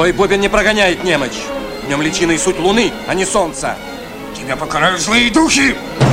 Твой бубен не прогоняет немочь. В нем личина и суть луны, а не солнца. Тебя покарают злые духи!